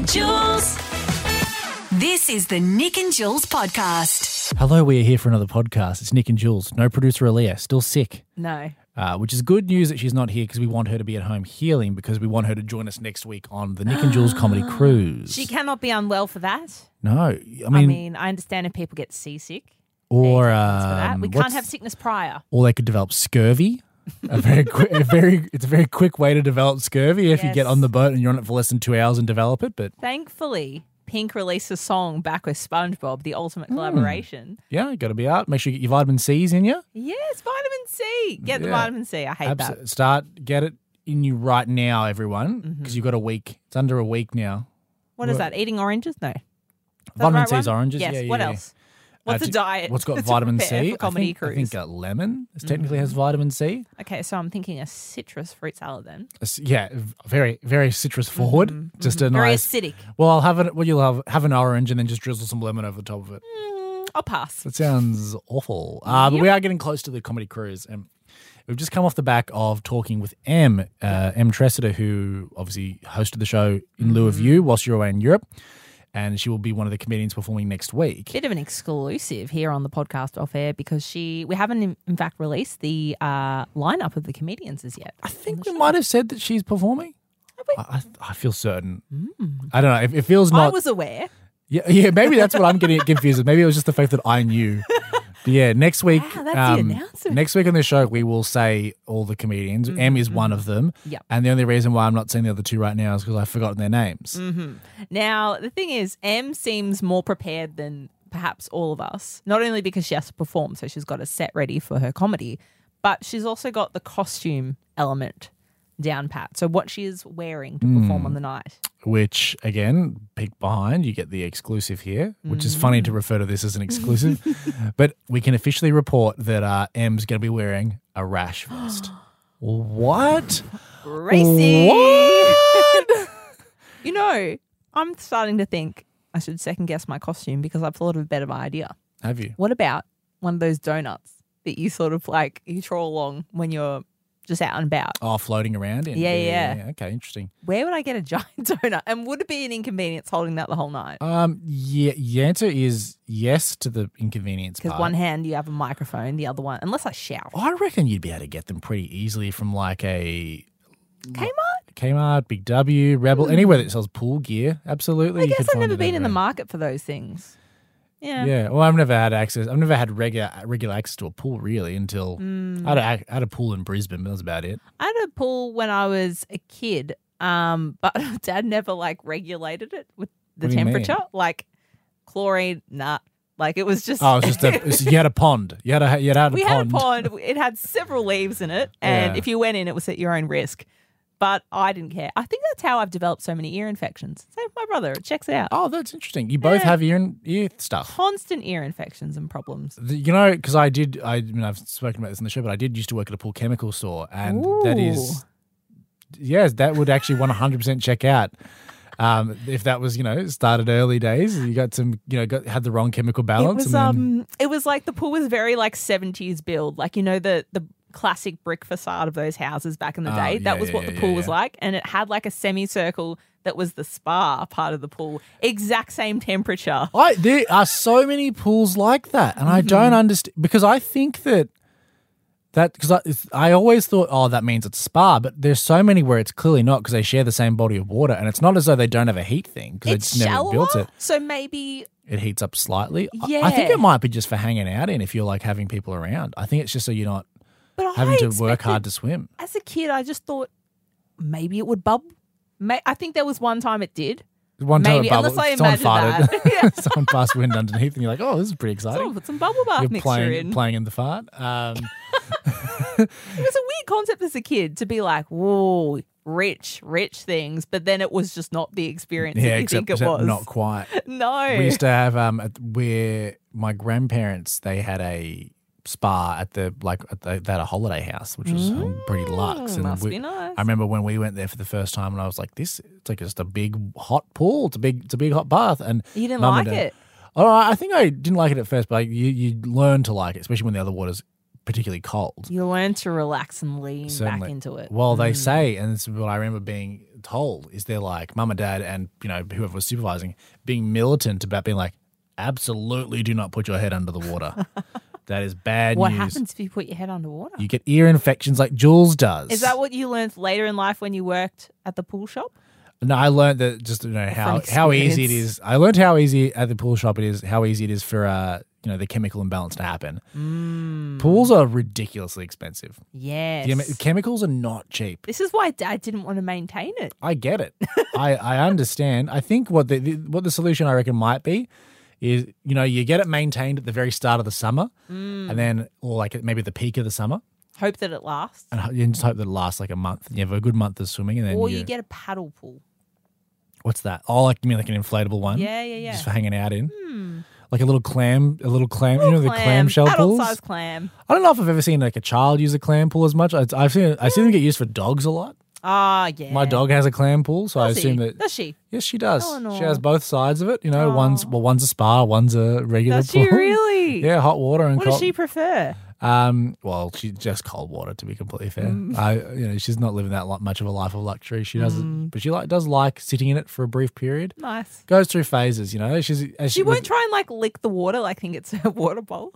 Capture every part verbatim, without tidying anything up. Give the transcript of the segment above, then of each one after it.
and Jules. This is the Nick and Jules podcast. Hello, we are here for another podcast. It's Nick and Jules. No producer Aaliyah, still sick. No. Uh, which is good news that she's not here because we want her to be at home healing because we want her to join us next week on the Nick and Jules Comedy Cruise. She cannot be unwell for that. No. I mean, I mean, I understand if people get seasick. or There's reasons for that. um, We can't what's- have sickness prior. or they could develop scurvy. A very quick, a very, it's a very quick way to develop scurvy if you get Yes. on the boat and you're on it for less than two hours and develop it. But Thankfully, Pink released a song back with SpongeBob, the Hmm. ultimate collaboration. yeah, you got to be out. Make sure you get your vitamin C's in you. Yes, vitamin C. Get the Yeah. vitamin C. I hate Abs- that. Start, get it in you right now, everyone, because Mm-hmm. you've got a week. It's under a week now. What is Well- that? Eating oranges? No. Is that the Vitamin right C is one? oranges. Yes. Yeah, yeah, what yeah. else? What's Uh, a diet? What's got to vitamin prepare C? For comedy I think, cruise. I think uh, lemon is technically has vitamin C. Okay, so I'm thinking a citrus fruit salad then. A c- Yeah, v- very very citrus forward. Just a Mm-hmm. Very nice. acidic. Well, I'll have it. Well, you'll have have an orange and then just drizzle some lemon over the top of it. Mm, I'll pass. That sounds awful. Uh, but we are getting close to the comedy cruise, and we've just come off the back of talking with Em, uh, Em Tressiter, who obviously hosted the show in lieu Mm-hmm. of you whilst you were away in Europe, and she will be one of the comedians performing next week. Bit of an exclusive here on the podcast off air because she we haven't in, in fact released the uh, lineup of the comedians as yet. I think we might have said that she's performing. we? I, I, I feel certain. I don't know. It, it feels I not. was aware. Yeah, yeah. Maybe that's what I'm getting confused with. Maybe it was just the fact that I knew. But yeah, next week. Wow, that's the um, announcement. next week on the show, we will say all the comedians. Em is one of them. Yep. And the only reason why I'm not saying the other two right now is because I've forgotten their names. Mm-hmm. Now, the thing is, Em seems more prepared than perhaps all of us, not only because she has to perform, so she's got a set ready for her comedy, but she's also got the costume element down pat. So what she is wearing to perform on the night. Which, again, peek behind, you get the exclusive here, which is funny to refer to this as an exclusive. But we can officially report that uh, Em's going to be wearing a rash vest. What? Racy! What? You know, I'm starting to think I should second guess my costume because I've thought of a better idea. Have you? What about one of those donuts that you sort of like, you troll along when you're just out and about? Oh, floating around in? Yeah, yeah. Okay, interesting. Where would I get a giant donut? And would it be an inconvenience holding that the whole night? Um, yeah, the answer is yes to the inconvenience Because part. one hand you have a microphone, the other one, unless I shout. I reckon you'd be able to get them pretty easily from like a Kmart? Kmart, Big W, Rebel, anywhere that sells pool gear. Absolutely. I you guess could I've find never it been in the everywhere. market for those things. Yeah. Yeah, well, I've never had access. I've never had regular regular access to a pool really until Mm. I, had a, I had a pool in Brisbane, but that was about it. I had a pool when I was a kid, um, but Dad never like regulated it with the What do you mean? temperature. Like chlorine, nah. Like it was just. Oh, it's just a, it's, you had a pond. You had a you had a we pond. had a pond. It had several leaves in it, and Yeah. if you went in, it was at your own risk. But I didn't care. I think that's how I've developed so many ear infections. Same with my brother. It checks out. Oh, that's interesting. You both Yeah. have ear ear stuff. Constant ear infections and problems. The- You know, because I did. I, I mean, I've spoken about this in the show, but I did used to work at a pool chemical store, and that is, yes, that would actually one hundred percent check out. Um, if that was, you know, started early days, you got some, you know, got had the wrong chemical It balance. was and then, um, it was like the pool was very like seventies build, like you know the the classic brick facade of those houses back in the Oh, day. yeah, that was yeah, what the yeah, pool yeah, was yeah. like, and it had like a semicircle that was the spa part of the pool, exact same temperature. I there are so many pools like that, and I don't understand because I think that that because I, it's- I always thought, oh, that means it's a spa, but there's so many where it's clearly not because they share the same body of water, and it's not as though they don't have a heat thing because they It's just never shallower, built it. so maybe It heats up slightly. I- I Yeah. think it might be just for hanging out in if you're like having people around. I think it's just so you're not but having I to work expected- hard to swim. As a kid, I just thought maybe it would bubble. May- I think there was one time it did. One time Maybe, it bubbled, unless I someone imagine farted, that. Yeah. someone passed wind underneath, and you're like, "Oh, this is pretty exciting." Someone put some bubble bath You're mixture playing, in. playing in the fart. Um, It was a weird concept as a kid to be like, whoa, rich, rich things, but then it was just not the experience yeah, that you except, think it except was. not quite. No. We used to have um at- where my grandparents they had a spa at the like at the, they had a holiday house which was um, pretty luxe. And Mm, must we, be nice. I remember when we went there for the first time and I was like, this it's like just a big hot pool. It's a big it's a big hot bath. And You didn't Mum like and Dad- it? Oh, I think I didn't like it at first, but like, you you learn to like it, especially when the other water's particularly cold. You learn to relax and lean back Certainly. into it. Well, they say, and this is what I remember being told, is they're like, mum and dad and, you know, whoever was supervising, being militant about being like, absolutely do not put your head under the water. That is bad What news. happens if you put your head underwater? You get ear infections like Jules does. Is that what you learned later in life when you worked at the pool shop? No, I learned that just you know how From how easy it experience. is. I learned how easy at the pool shop it is, how easy it is for uh you know the chemical imbalance to happen. Mm. Pools are ridiculously expensive. Yes. The am- chemicals are not cheap. This is why Dad didn't want to maintain it. I get it. I, I understand. I think what the, the what the solution I reckon might be is you know you get it maintained at the very start of the summer, Mm. and then or like at maybe the peak of the summer, Hope that it lasts. and ho- you just hope that it lasts like a month. You have a good month of swimming, and then Or you, you get a paddle pool. what's that? Oh, like you mean like an inflatable one? Yeah, yeah, yeah. Just for hanging out in. Like a little clam, a little clam, you know, the Clam, clamshell pools. adult-sized clam. I don't know if I've ever seen like a child use a clam pool as much. I, I've seen, I see them get used for dogs a lot. Ah, yeah. My dog has a clam pool, so I Does assume he? that. Does she? Yes, she does. Eleanor. She has both sides of it. You know, one's well, one's a spa, one's a regular Does pool. she really? Yeah, hot water and What cold. does she prefer? Um, well, she's just cold water to be completely fair. Mm. I, you know, she's not living that lo- much of a life of luxury. She doesn't, Mm. but she like does like sitting in it for a brief period. Nice. Goes through phases, you know. She's as She with- won't try and like lick the water like think it's a water bowl.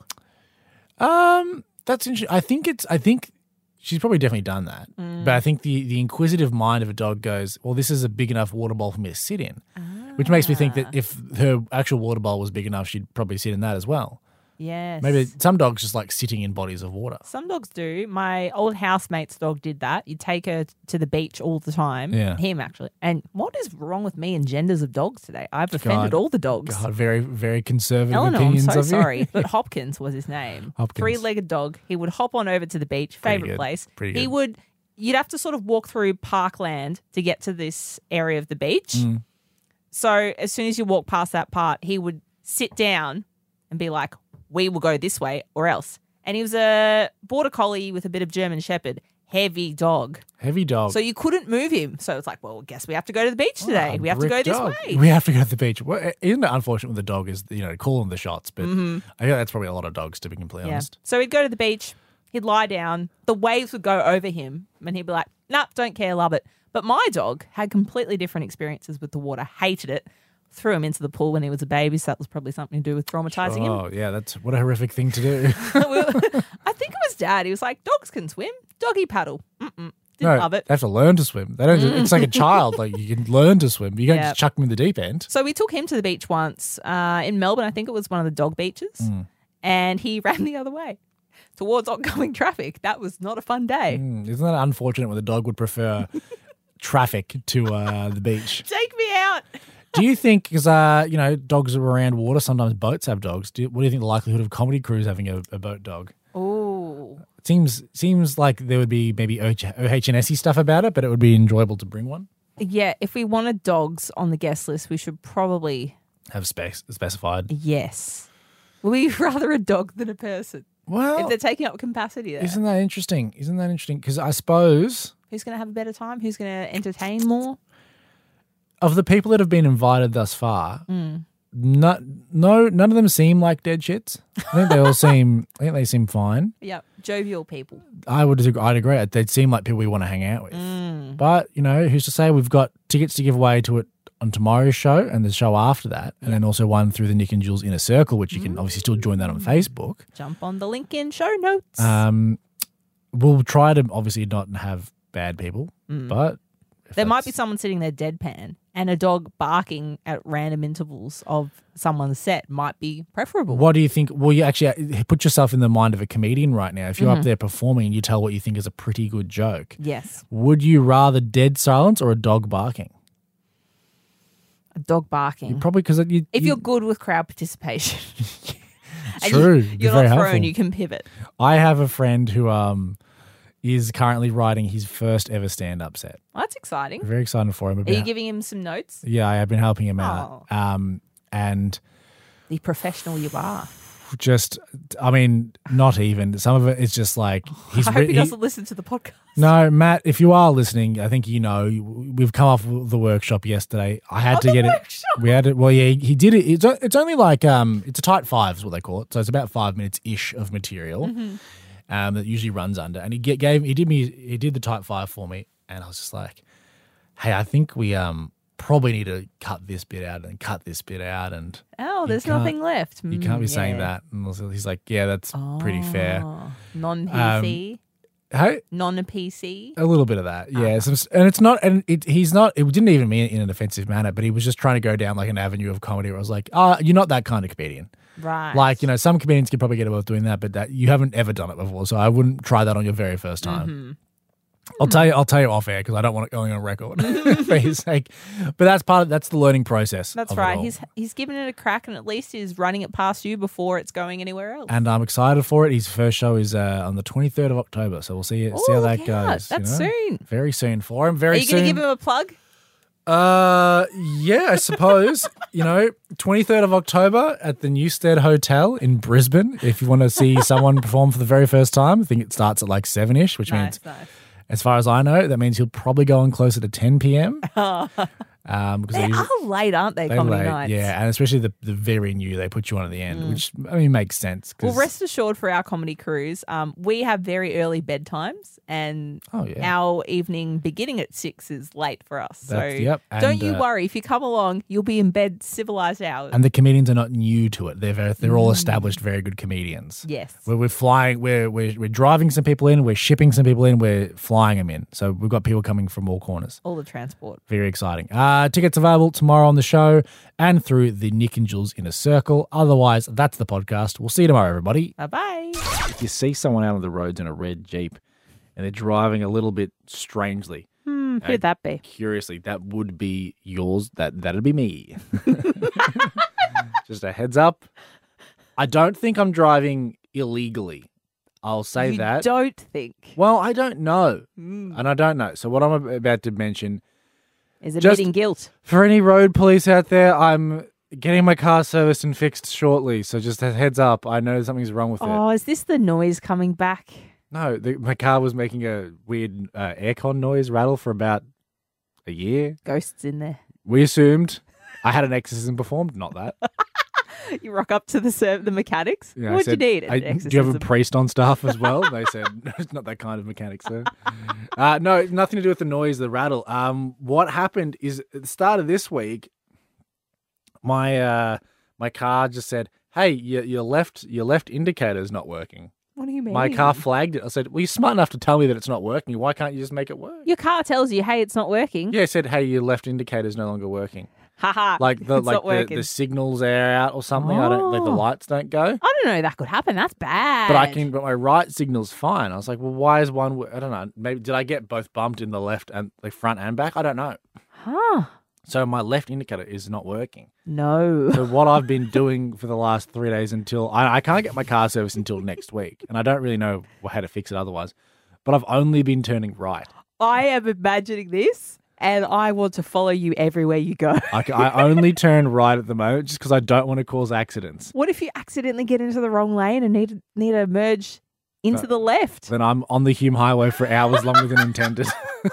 Um, that's interesting. I think it's. I think she's probably definitely done that. Mm. But I think the the inquisitive mind of a dog goes, well, this is a big enough water bowl for me to sit in, which makes me think Ah. that if her actual water bowl was big enough, she'd probably sit in that as well. Yes. Maybe some dogs just like sitting in bodies of water. Some dogs do. My old housemate's dog did that. You take her to the beach all the time. Yeah. Him, actually. And what is wrong with me and genders of dogs today? I've offended God. all the dogs. God, very very conservative Eleanor, I'm opinions so of you. sorry. But Hopkins was his name. Hopkins. Three-legged dog. He would hop on over to the beach. Pretty Favorite good. place. Pretty He good. would, you'd have to sort of walk through parkland to get to this area of the beach. Mm. So as soon as you walk past that part, he would sit down and be like, we will go this way or else. And he was a border collie with a bit of German shepherd, heavy dog. Heavy dog. So you couldn't move him. So it's like, well, I guess we have to go to the beach today. Oh, we have to go brick this dog. way. We have to go to the beach. Well, isn't it unfortunate with the dog is, you know, call them the shots, but Mm-hmm. I think that's probably a lot of dogs, to be completely honest. So he'd go to the beach, he'd lie down, the waves would go over him, and he'd be like, nah, don't care, love it. But my dog had completely different experiences with the water, hated it, threw him into the pool when he was a baby, so that was probably something to do with traumatizing him. Oh, yeah, that's what a horrific thing to do. I think it was Dad. He was like, dogs can swim, doggy paddle. Mm-mm. Didn't No, love it. They have to learn to swim. They don't. Just, it's like a child. Like you can learn to swim. You can't Yeah. just chuck them in the deep end. So we took him to the beach once uh, in Melbourne. I think it was one of the dog beaches. Mm. And he ran the other way towards oncoming traffic. That was not a fun day. Mm, isn't that unfortunate when the dog would prefer traffic to uh, the beach? Take me out. Do you think, because, uh, you know, dogs are around water, sometimes boats have dogs. Do, what do you think the likelihood of comedy crews having a, a boat dog? Ooh. It seems seems like there would be maybe O H and S-y stuff about it, but it would be enjoyable to bring one. Yeah, if we wanted dogs on the guest list, we should probably, Have space specified. yes. We rather a dog than a person. Well, If they're taking up capacity there. isn't that interesting? Isn't that interesting? Because I suppose Who's going to have a better time? Who's going to entertain more? of the people that have been invited thus far, Mm. no, no, none of them seem like dead shits. I think they all seem. I think they seem fine. Yep, jovial people. I would. agree- I'd agree. They'd seem like people we want to hang out with. Mm. But you know, who's to say? We've got tickets to give away to it on tomorrow's show and the show after that, and then also one through the Nick and Jules Inner Circle, which you can obviously still join that on Facebook. Jump on the link in show notes. Um, we'll try to obviously not have bad people, Mm. but if there might be that's- someone sitting there deadpan and a dog barking at random intervals of someone's set might be preferable. What do you think? Well, you actually uh, put yourself in the mind of a comedian right now. If you're Mm-hmm. up there performing and you tell what you think is a pretty good joke, Yes, would you rather dead silence or a dog barking? a dog barking. Probably because you, if you, you're good with crowd participation. and true, You, you're very not thrown, helpful. you can pivot. I have a friend who um is currently writing his first ever stand-up set. Well, that's exciting. Very excited for him. Are About, you giving him some notes? yeah, I have been helping him out. Oh. Um, and The professional you are. just, I mean, not even. Some of it is just like he's I hope he writ- doesn't listen to the podcast. No, Matt, if you are listening, I think you know we've come off the workshop yesterday. I had Oh, to the get workshop. it. We had it. Well, yeah, he did it. It's, it's only like um, it's a tight five is what they call it. So it's about five minutes ish of material. Mm-hmm. um, that usually runs under. And he get, gave he did me he did the Type Five for me, and I was just like, hey, I think we um probably need to cut this bit out and cut this bit out, and Oh, there's can't- nothing left. you can't be Mm, saying yeah. that. And also he's like, yeah, that's pretty fair. Oh, non-P C, Hey, non-P C. a little bit of that, yeah. Some, and it's not, and it, he's not. It didn't even mean it in an offensive manner, but he was just trying to go down like an avenue of comedy where I was like, oh, you're not that kind of comedian. Right. Like, you know, some comedians can probably get away with doing that, but that you haven't ever done it before, so I wouldn't try that on your very first time. Mm-hmm. I'll tell you, I'll tell you off air because I don't want it going on record for his sake. But that's part of that's the learning process. That's of it right. all. He's he's giving it a crack, and at least he's running it past you before it's going anywhere else. and I'm excited for it. His first show is uh, on the twenty-third of October, so we'll see see Ooh, how that look out. goes. you That's know? soon. Very soon for him. Very Are you soon. going to give him a plug? Uh, yeah, I suppose. you know, twenty-third of October at the Newstead Hotel in Brisbane. If you want to see someone perform for the very first time, I think it starts at like seven ish, which means, Nice, nice. as far as I know, that means he'll probably go on closer to ten p.m. um, because They usually- are late, aren't they, they comedy late, nights? yeah, and especially the the very new, they put you on at the end, which I mean makes sense. 'cause- Well, rest assured for our comedy crews, um, we have very early bedtimes, and Oh, yeah. our evening beginning at six is late for us. So That's- yep, don't and, you uh, worry. If you come along, you'll be in bed civilized hours. and the comedians are not new to it. They're very, they're all Mm. established, very good comedians. yes. We're, we're flying, we're, we're we're driving some people in, we're shipping some people in, we're flying them in. So we've got people coming from all corners. All the transport. Very exciting. Uh, tickets available tomorrow on the show and through the Nick and Jules Inner Circle. Otherwise, that's the podcast. We'll see you tomorrow, everybody. Bye bye. If you see someone out on the roads in a red Jeep and they're driving a little bit strangely, Hmm, who'd that be? curiously, that would be yours. That that'd be me. Just a heads up. I don't think I'm driving illegally. I'll say you that. don't think. Well, I don't know, Mm. and I don't know. So what I'm about to mention, Is Just- admitting guilt. for any road police out there, I'm getting my car serviced and fixed shortly. So just a heads up. I know something's wrong with it. Oh, is this the noise coming back? No, the, my car was making a weird uh, aircon noise rattle for about a year. Ghosts in there. We assumed I had an exorcism performed, not that. You rock up to the serv- the mechanics. Yeah, I What'd said, you need? An I, do you have a exorcism. priest on staff as well? They said, no, it's not that kind of mechanic, sir. Uh, no, nothing to do with the noise, the rattle. Um, what happened is at the start of this week, my uh, my car just said, hey, your, your left your left indicator is not working. What do you mean? My car flagged it. I said, well, you're smart enough to tell me that it's not working. Why can't you just make it work? Your car tells you, hey, it's not working. Yeah, it said, hey, your left indicator is no longer working. Haha. Like the it's like not the, working. the signals are out or something. I don't like the Oh. lights don't go. I don't know. That could happen. That's bad. But I can, but my right signal's fine. I was like, well, why is one? wo- I don't know. Maybe did I get both bumped in the left and like front and back? I don't know. Huh. So my left indicator is not working. No. So what I've been doing for the last three days until I, I can't get my car serviced until next week, and I don't really know how to fix it otherwise. But I've only been turning right. I am imagining this, and I want to follow you everywhere you go. I, c- I only turn right at the moment just because I don't want to cause accidents. What if you accidentally get into the wrong lane and need need to merge into No. the left? Then I'm on the Hume Highway for hours longer than intended.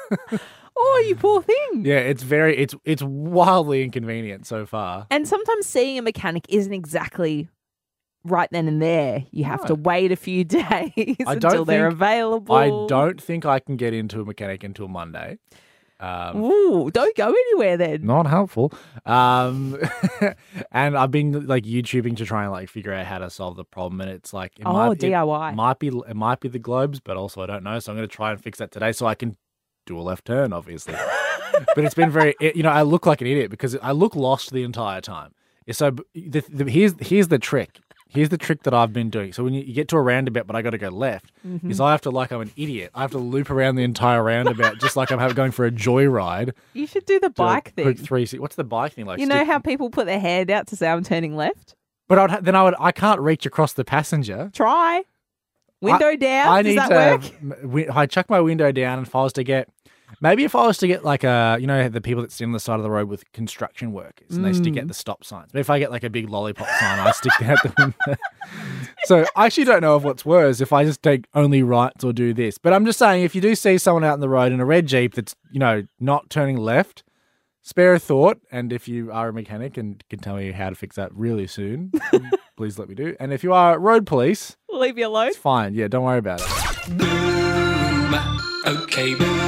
Oh, you poor thing. Yeah, it's very, it's it's wildly inconvenient so far. And sometimes seeing a mechanic isn't exactly right then and there. You have to No. wait a few days I until don't they're think- available. I don't think I can get into a mechanic until Monday. Um, Ooh, don't go anywhere then. not helpful. Um, and I've been like YouTubing to try and like figure out how to solve the problem. And it's like, it Oh, might, D I Y. It might be, it might be the globes, but also I don't know. So I'm going to try and fix that today so I can do a left turn, obviously. But it's been very, it, you know, I look like an idiot because I look lost the entire time. So the, the, here's here's the trick. Here's the trick that I've been doing. So when you, you get to a roundabout, but I got to go left, Mm-hmm. is I have to like I'm an idiot. I have to loop around the entire roundabout just like I'm have, going for a joyride. You should do the Do a bike thing. quick three. What's the bike thing like? You know Stick- how people put their hand out to say I'm turning left? But I'd, ha- then I would. I can't reach across the passenger. Try. Window down. I Does need that to. work? m- wi- I chuck my window down, and if I was to get, maybe if I was to get like a, you know, the people that sit on the side of the road with construction workers, and they stick Mm. out the stop signs. But if I get like a big lollipop sign, I stick that out the window. So I actually don't know if what's worse if I just take only rights or do this. But I'm just saying, if you do see someone out in the road in a red Jeep that's, you know, not turning left, spare a thought. And if you are a mechanic and can tell me how to fix that really soon, please let me do. And if you are road police, We'll leave you alone. it's fine. Yeah, don't worry about it. Boom. Okay, boom.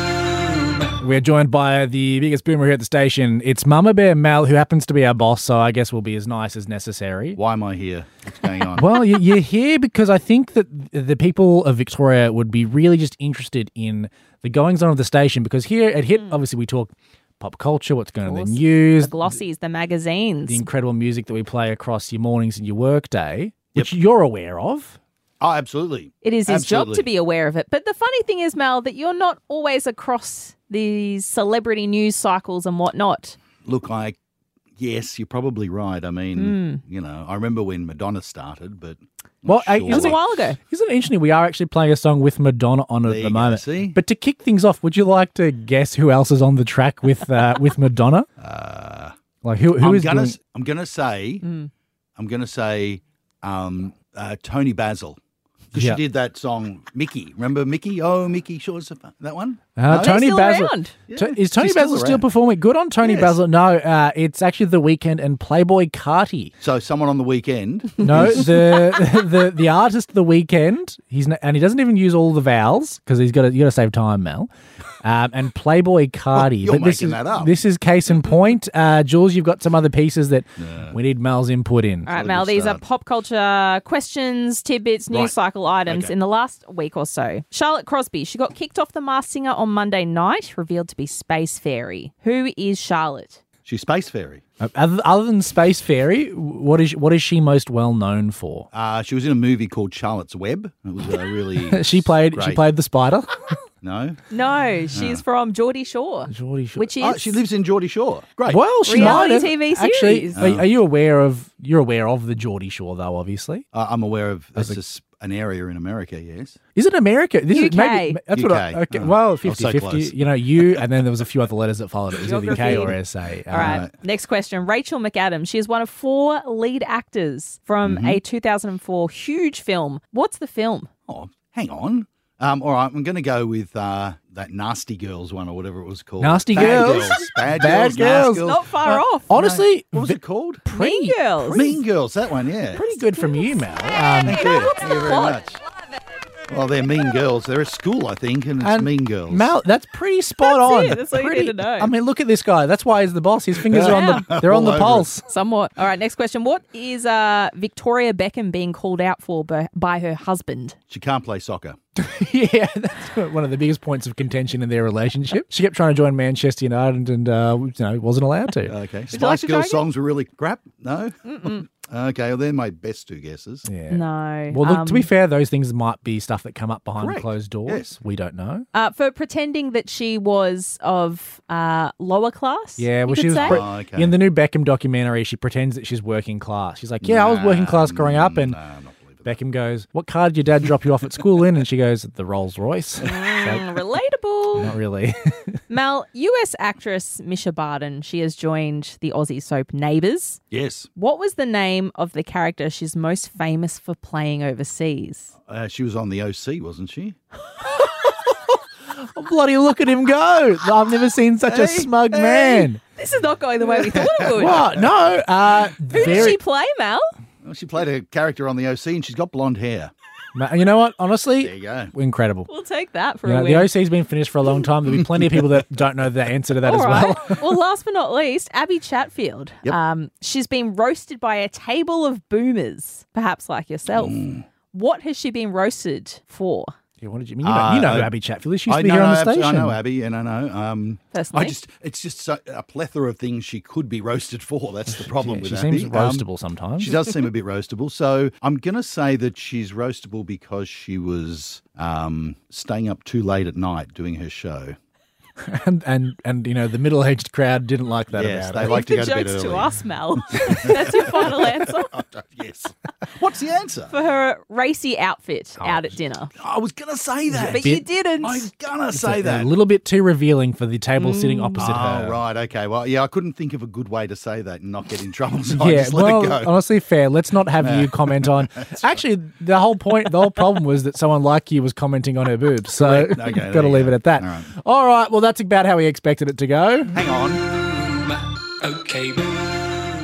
We're joined by the biggest boomer here at the station. It's Mama Bear Mel, who happens to be our boss, so I guess we'll be as nice as necessary. Why am I here? What's going on? Well, you- you're here because I think that the people of Victoria would be really just interested in the goings-on of the station, because here at Hit, obviously we talk pop culture, what's going on in the news, The glossies, the magazines. the incredible music that we play across your mornings and your workday, which you're aware of. Oh, absolutely. It is his job Absolutely. to be aware of it. But the funny thing is, Mel, that you're not always across these celebrity news cycles and whatnot. Look, I, yes, you're probably right. I mean, you know, I remember when Madonna started, but Well, not uh, sure. It was a while ago. Isn't it interesting? We are actually playing a song with Madonna on it There at you the go, moment. see? But to kick things off, would you like to guess who else is on the track with uh, with Madonna? Uh, Like who who I'm is gonna, doing- I'm gonna say, I'm gonna say, um, uh, Tony Basil. Because Yeah. she did that song, Mickey. Remember Mickey? Oh, Mickey, sure, that one? Uh, No? Tony still Basil. around. To- is Tony she's still Basil still around. performing? Good on Tony Yes. Basil. No, uh, it's actually The Weeknd and Playboy Carti. So someone on the weekend. No, the the the artist The Weeknd. He's n- and he doesn't even use all the vowels because he's got to you got to save time, Mel. Um, and Playboy Cardi. You're but this making is, that up. This is case in point. Uh, Jules, you've got some other pieces that we need Mel's input in. All right, a Mel, good these are start. pop culture questions, tidbits, news Right. cycle items Okay. in the last week or so. Charlotte Crosby, she got kicked off the Masked Singer on Monday night, revealed to be Space Fairy. Who is Charlotte? She's Space Fairy. Uh, Other, other than Space Fairy, what is what is she most well known for? Uh, she was in a movie called Charlotte's Web. It was a really. She played she great- played the spider. No. No, she's from Geordie Shore, Geordie Shore. which is Oh, she lives in Geordie Shore. Great. Well, she Reality might have. T V Actually, series. are, are you aware of you're aware of the Geordie Shore though? Obviously, Uh, I'm aware of that's just an area in America. Yes. is it America? This U is maybe K. that's what. I, U K. okay, Oh, well, I was so fifty-fifty. close. You know, you and then there was a few other letters that followed it. It was either U K or Geography. S A. All right. Right. Next question. Rachel McAdams. She is one of four lead actors from Mm-hmm. a two thousand four huge film. What's the film? Oh, hang on. Um, all right, I'm going to go with uh, that Nasty Girls one or whatever it was called. Nasty Bad Girls? Bad, Bad Girls. Girls. Nasty Not far off. Honestly, What was v- it called? Mean Girls. Mean Girls. That one. Yeah. pretty good from you, Mel. Um, Thank you. Thank you very plot? much. Well, they're mean girls. They're at school, I think, and it's and mean girls. Mel, that's pretty spot That's on. it. That's all you Pretty- need to know. I mean, look at this guy. That's why he's the boss. His fingers are on the they're on All the over pulse. Somewhat. All right. Next question. What is uh, Victoria Beckham being called out for by, by her husband? She can't play soccer. Yeah, that's one of the biggest points of contention in their relationship. She kept trying to join Manchester United and uh, you know wasn't allowed to. Okay. you like Spice to try Girls again? songs were really crap. No. Okay. Well, they're my best two guesses. Yeah. No. Well, look, to be Um, fair, those things might be stuff that come up behind Correct. closed doors. Yes. We don't know. uh, for pretending that she was of uh, lower class. Yeah, you well, could she was say? pre- Oh, okay. in the new Beckham documentary. She pretends that she's working class. She's like, "Yeah, I was working class growing up," and No, I'm not believing that. Beckham goes, "What car did your dad drop you off at school in?" And she goes, "The Rolls Royce." Mm, relatable. Not really. Mel, U S actress Misha Barton, she has joined the Aussie soap Neighbours. Yes. What was the name of the character she's most famous for playing overseas? Uh, she was on the O C, wasn't she? Bloody look at him go! I've never seen such a smug man. This is not going the way we thought it would. What? No. Uh, Who did very. she play, Mel? Well, she played a character on the O C, and she's got blonde hair. Ma- You know what? Honestly, There you go. incredible. We'll take that for You a know, win. the O C's been finished for a long time. There'll be plenty of people that don't know the answer to that All as right. well. well, last but not least, Abby Chatfield. Yep. Um, she's been roasted by a table of boomers, perhaps like yourself. Mm. What has she been roasted for? Yeah, what did you mean? You know, you know Uh, who Abby Chatfield is. She used I to be know, here on the abso- station. I know Abby, and I know. Um, Personally? I just, it's just so, a plethora of things she could be roasted for. That's the problem Yeah, with she Abby. seems Um, roastable sometimes. She does seem a bit roastable. So I'm going to say that she's roastable because she was um, staying up too late at night doing her show. and, and and you know the middle-aged crowd didn't like that Yes, about they it. like to the go to bed joke's early. to us, Mel. That's your final answer Yes. What's the answer? for her racy outfit Oh, out at dinner. I was going to say that. But you bit- didn't. I was going to a, say that. a little bit too revealing for the table sitting opposite Oh, her. right. Okay. Well, yeah, I couldn't think of a good way to say that and not get in trouble, so I Yeah, just let well, it go. honestly, fair. Let's not have you comment on. Actually, the whole point, the whole problem was that someone like you was commenting on her boobs. So, Correct. Okay, got there to you leave go. it at that. All right. All right. Well, that's about how we expected it to go. Hang on. Boom. Okay, boom.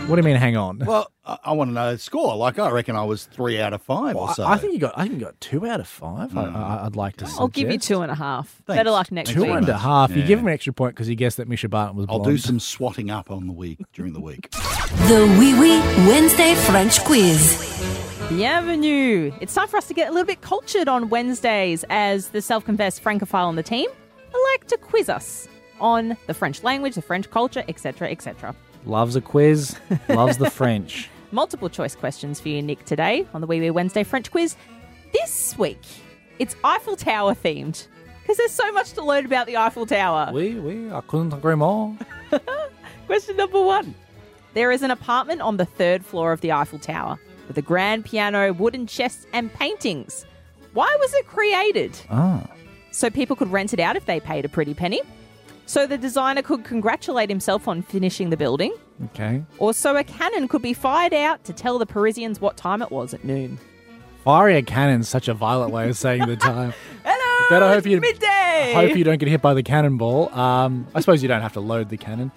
What do you mean, hang on? Well, I, I want to know the score. Like, I reckon I was three out of five or I, so. I think you got. I think you got two out of five. I, I, I'd like to. I'll suggest. give you two and a half. Thanks. Better luck next Thanks Two week. very and a much. half. You Yeah. give him an extra point because he guessed that Misha Barton was I'll blonde. do some swatting up on the week during the week. The Wee Wee Wednesday French Quiz. Bienvenue. It's time for us to get a little bit cultured on Wednesdays as the self-confessed Francophile on the team like to quiz us on the French language, the French culture, et cetera, et cetera. Loves a quiz. Loves the French. Multiple choice questions for you, Nick, today on the Wee Wee Wednesday French Quiz. This week, it's Eiffel Tower themed because there's so much to learn about the Eiffel Tower. Oui, oui, I couldn't agree more. Question number one. There is an apartment on the third floor of the Eiffel Tower with a grand piano, wooden chests, and paintings. Why was it created? Ah. So people could rent it out if they paid a pretty penny. So the designer could congratulate himself on finishing the building. Okay. Or so a cannon could be fired out to tell the Parisians what time it was at noon. Firing a cannon's such a violent way of saying the time. Hello, But I hope it's you midday. I hope you don't get hit by the cannonball. Um, I suppose you don't have to load the cannon.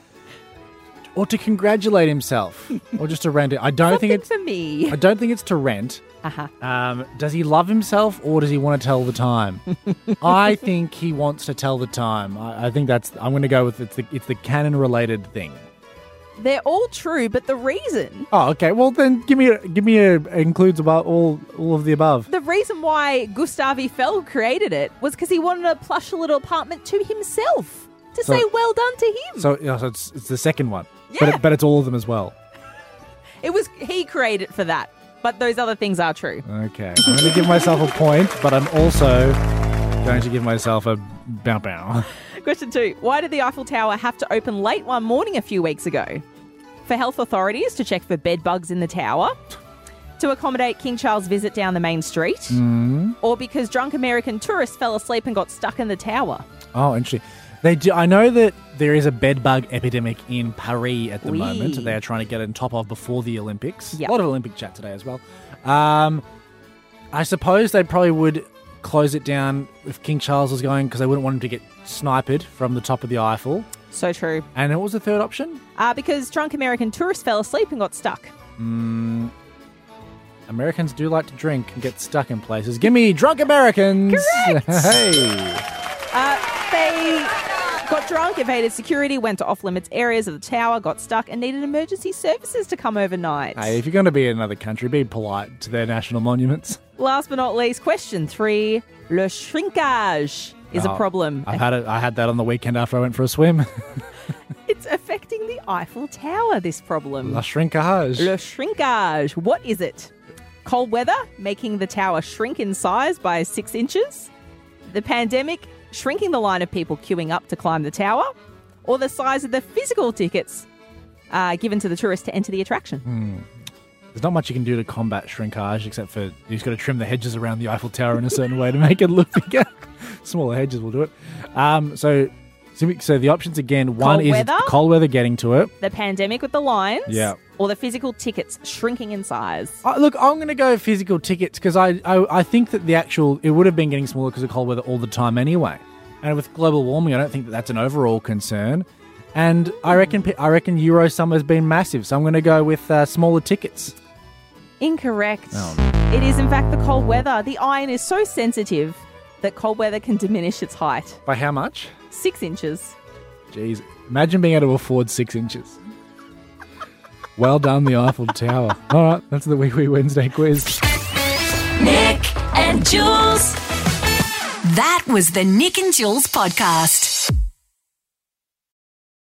Or to congratulate himself. Or just to rent it. I don't Something think it's for me. I don't think it's to rent. Uh-huh. Um, does he love himself or does he want to tell the time? I think he wants to tell the time. I, I think that's. I'm going to go with it's the it's the canon related thing. They're all true, but the reason, Oh, okay. Well, then give me a, give me a includes about all all of the above. the reason why Gustave Eiffel created it was because he wanted a plush little apartment to himself to So- say well done to him. So, yeah, so it's it's the second one. But Yeah. it, but it's all of them as well. It was he created it for that, but those other things are true. Okay. I'm going to give myself a point, but I'm also going to give myself a bow bow. Question two. Why did the Eiffel Tower have to open late one morning a few weeks ago? For health authorities to check for bed bugs in the tower? To accommodate King Charles' visit down the main street? Mm. Or because drunk American tourists fell asleep and got stuck in the tower? Oh, interesting. They do. I know that there is a bedbug epidemic in Paris at the Oui. moment. They are trying to get on top of before the Olympics. Yep. A lot of Olympic chat today as well. Um, I suppose they probably would close it down if King Charles was going because they wouldn't want him to get sniped from the top of the Eiffel. So true. And what was the third option? Uh, because drunk American tourists fell asleep and got stuck. Americans do like to drink and get stuck in places. Give me drunk Americans. Correct. Hey. Uh, they got drunk, evaded security, went to off-limits areas of the tower, got stuck, and needed emergency services to come overnight. Hey, if you're going to be in another country, be polite to their national monuments. Last but not least, question three. Le shrinkage is a Oh, problem. I've had it. I had that on the weekend after I went for a swim. It's affecting the Eiffel Tower, this problem. La shrinkage. Le shrinkage. What is it? Cold weather, making the tower shrink in size by six inches? The pandemic, shrinking the line of people queuing up to climb the tower? Or the size of the physical tickets uh, given to the tourists to enter the attraction? There's not much you can do to combat shrinkage except for you just got to trim the hedges around the Eiffel Tower in a certain way to make it look bigger. Smaller hedges will do it. Um, so, so, so the options again, one Cold is weather? cold weather getting to it. The pandemic with the lines? Yeah. Or the physical tickets shrinking in size? Uh, look, I'm going to go physical tickets because I, I I think that the actual, it would have been getting smaller because of cold weather all the time anyway. And with global warming, I don't think that that's an overall concern. And I reckon I reckon Euro summer's been massive, so I'm going to go with uh, smaller tickets. Incorrect. Oh. It is, in fact, the cold weather. The iron is so sensitive that cold weather can diminish its height. By how much? Six inches. Jeez, imagine being able to afford six inches. Well done, the Eiffel Tower. All right, that's the Wee Wee Wednesday quiz. Nick and Jules. That was the Nick and Jules podcast.